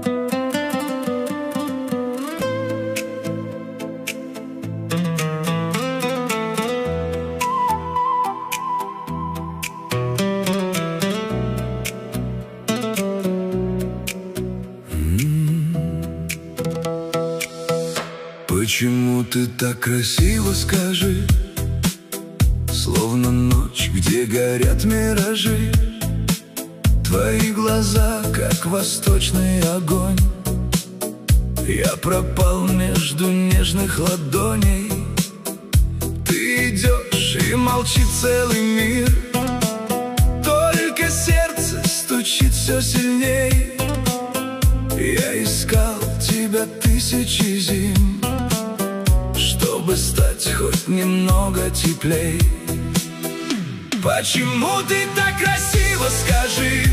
Почему ты так красиво, скажи? Словно ночь, где горят миражи. Твои глаза, как восточный огонь. Я пропал между нежных ладоней. Ты идешь, и молчит целый мир. Только сердце стучит все сильней. Я искал тебя тысячи зим, чтобы стать хоть немного теплей. Почему ты так красиво, скажи?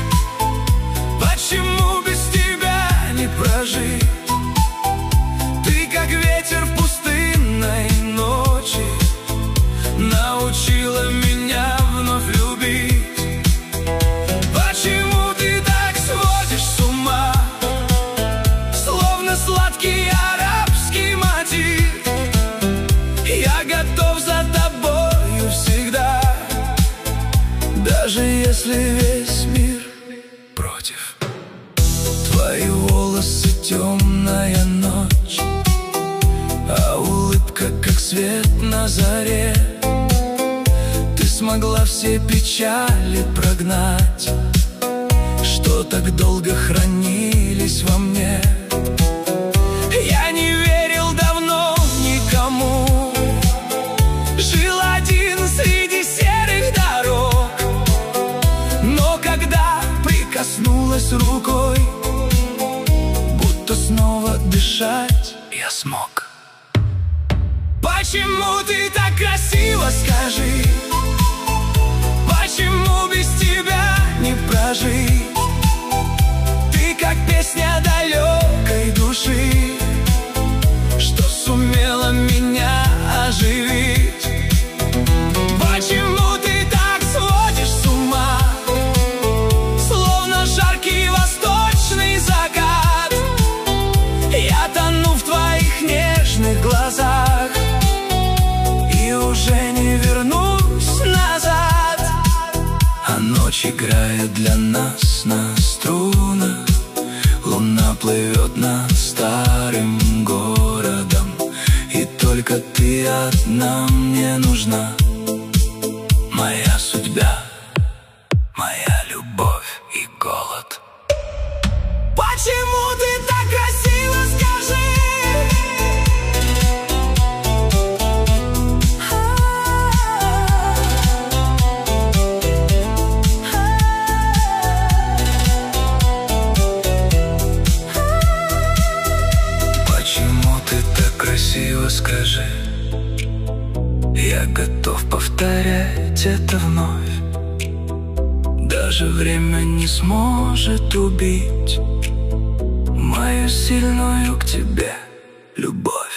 Почему без тебя не прожить? Ты как ветер в пустынной ночи, научила меня вновь любить. Почему ты так сводишь с ума, словно сладкий арабский мотив? Я готов за тобою всегда, даже если весь мир против. Твои волосы темная ночь, а улыбка как свет на заре. Ты смогла все печали прогнать, что так долго хранились во мне. Я не верил давно никому, жил один среди серых дорог. Но когда прикоснулась рукой, будто снова дышать я смог. Почему ты так красиво, скажи? Почему без тебя не прожить? Ты как песня далекой души, что сумела меня оживить. Почему ты так сводишь с ума, словно жаркий восточный закат? Я тону в твоих нежных глазах и уже не вернусь назад. А ночь играет для нас на струнах, луна плывет над старым городом. И только ты одна мне нужна, моя судьба, моя любовь и голод. Почему ты так красиво, скажи? Почему ты так красиво, скажи? Я готов повторять это вновь. Даже время не сможет убить мою сильную к тебе любовь.